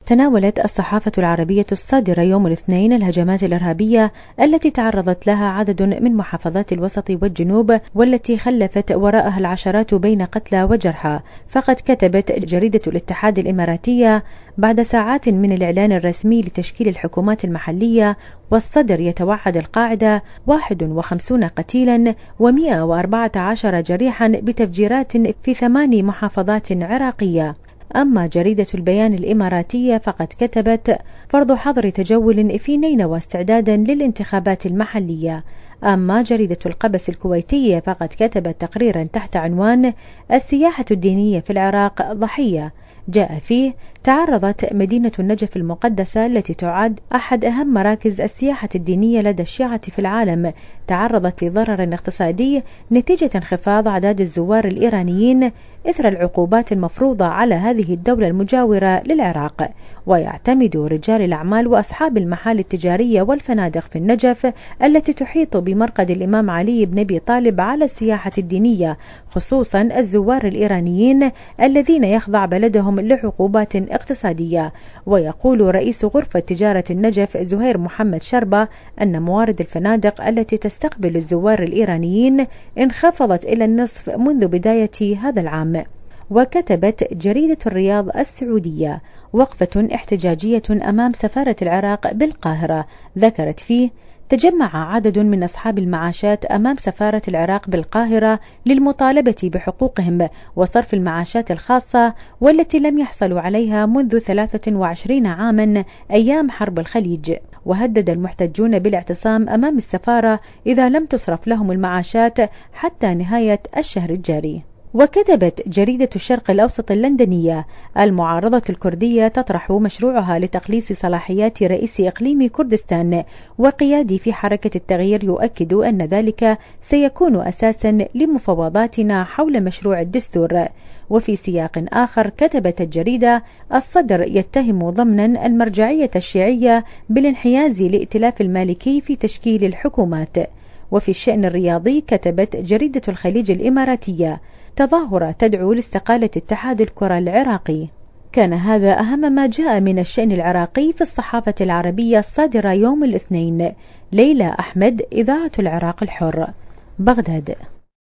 تناولت الصحافة العربية الصادرة يوم الاثنين الهجمات الإرهابية التي تعرضت لها عدد من محافظات الوسط والجنوب، والتي خلفت وراءها العشرات بين قتلى وجرحى. فقد كتبت جريدة الاتحاد الإماراتية: بعد ساعات من الإعلان الرسمي لتشكيل الحكومات المحلية والصدر، يتوعد القاعدة 51 قتيلا و114 جريحا بتفجيرات في 8 محافظات عراقية. أما جريدة البيان الإماراتية فقد كتبت: فرض حظر تجول في نينوى استعدادا للانتخابات المحلية. أما جريدة القبس الكويتية فقد كتبت تقريرا تحت عنوان: السياحة الدينية في العراق ضحية، جاء فيه: تعرضت مدينة النجف المقدسة التي تعد أحد أهم مراكز السياحة الدينية لدى الشيعة في العالم، تعرضت لضرر اقتصادي نتيجة انخفاض أعداد الزوار الإيرانيين إثر العقوبات المفروضة على هذه الدولة المجاورة للعراق. ويعتمد رجال الأعمال وأصحاب المحال التجارية والفنادق في النجف التي تحيط بمرقد الإمام علي بن أبي طالب على السياحة الدينية، خصوصا الزوار الإيرانيين الذين يخضع بلدهم لعقوبات اقتصادية. ويقول رئيس غرفة تجارة النجف زهير محمد شربة أن موارد الفنادق التي تستقبل الزوار الإيرانيين انخفضت إلى النصف منذ بداية هذا العام. وكتبت جريدة الرياض السعودية: وقفة احتجاجية أمام سفارة العراق بالقاهرة، ذكرت فيه: تجمع عدد من أصحاب المعاشات أمام سفارة العراق بالقاهرة للمطالبة بحقوقهم وصرف المعاشات الخاصة والتي لم يحصلوا عليها منذ 23 عاما أيام حرب الخليج. وهدد المحتجون بالاعتصام أمام السفارة إذا لم تصرف لهم المعاشات حتى نهاية الشهر الجاري. وكتبت جريدة الشرق الأوسط اللندنية: المعارضة الكردية تطرح مشروعها لتقليص صلاحيات رئيس إقليم كردستان، وقيادي في حركة التغيير يؤكد أن ذلك سيكون أساسا لمفاوضاتنا حول مشروع الدستور. وفي سياق آخر كتبت الجريدة: الصدر يتهم ضمنا المرجعية الشيعية بالانحياز لائتلاف المالكي في تشكيل الحكومات. وفي الشأن الرياضي كتبت جريدة الخليج الإماراتية: تظاهرة تدعو لاستقالة اتحاد الكرة العراقي. كان هذا أهم ما جاء من الشأن العراقي في الصحافة العربية الصادرة يوم الاثنين. ليلى أحمد، إذاعة العراق الحر، بغداد.